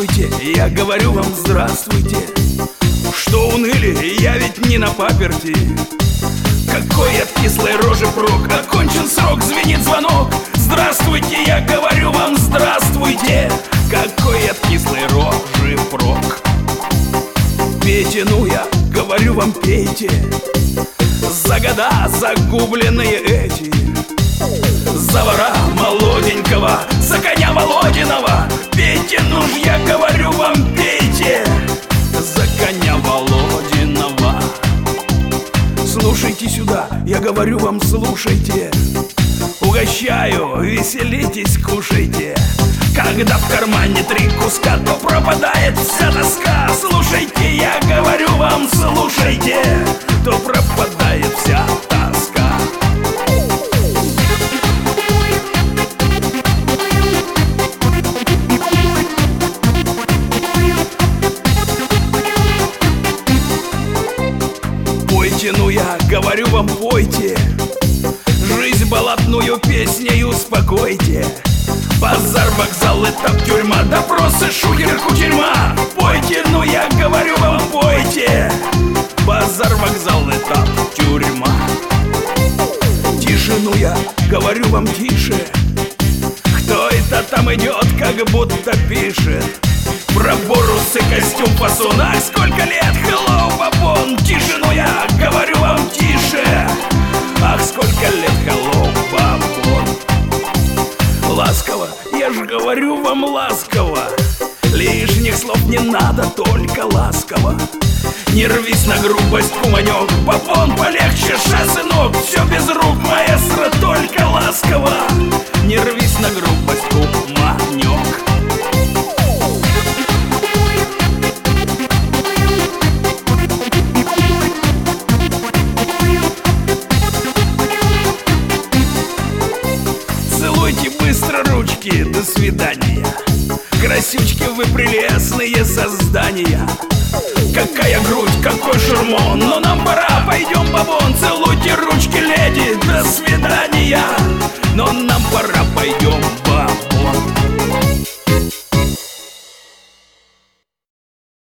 Здравствуйте, я говорю вам здравствуйте. Что уныли, я ведь не на паперти. Какой от кислой рожи прок, окончен срок, звенит звонок. Здравствуйте, я говорю вам здравствуйте. Какой от кислой рожи прок. Пейте, ну я говорю вам пейте. За года загубленные эти, за вора молоденького, за коня Володиного. Пейте, ну ж я говорю вам пейте. За коня Володиного. Слушайте сюда, я говорю вам слушайте. Угощаю, веселитесь, кушайте. Когда в кармане 3 куска, то пропадает вся тоска. Слушайте, я говорю вам слушайте, то пропадает вся тоска. Пойте, ну я говорю вам пойте. Жизнь болотную песней успокойте. Базар, вокзал, этап, тюрьма, допросы, шухер, кутерьма. Пойте, ну я говорю вам пойте. Базар, вокзал, этап, тюрьма. Тише, ну я говорю вам тише. Кто это там идет, как будто пишет про борусы, костюм, фасон. Ах, сколько лет, hello, бабон. Тише, ну я говорю вам тише. Ах, сколько лет, hello, бабон. Ласково, я ж говорю вам ласково. Лишних слов не надо, только ласково. Не рвись на грубость, куманек. Бабон, полегче, ша, сынок. Все без рук, маэстро, только ласково. Не рвись на грубость, куманек. Целуйте быстро ручки, до свидания. Красючки, вы прелестные создания. Какая грудь, какой шурмон. Но нам пора, пойдем, бабон. Целуйте ручки, леди, до свидания. Но нам пора.